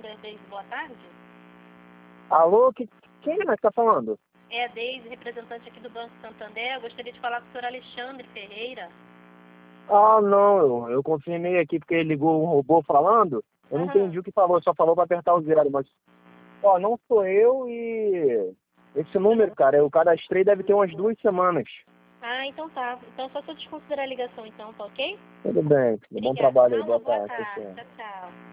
Santander, Deise, boa tarde. Alô, quem é que tá falando? É a Deise, representante aqui do Banco Santander. Eu gostaria de falar com o senhor Alexandre Ferreira. Ah, não, eu confirmei aqui porque ele ligou um robô falando. Eu não entendi o que falou, só falou pra apertar o zero, mas... Ó, não sou eu e... Esse número, cara, eu cadastrei deve ter umas 2 semanas. Ah, então tá. Então só se eu desconsiderar a ligação, então, tá ok? Tudo bem, bom Obrigada. trabalho aí, Não, uma boa boa tarde. tarde. Tchau. Tchau, tchau.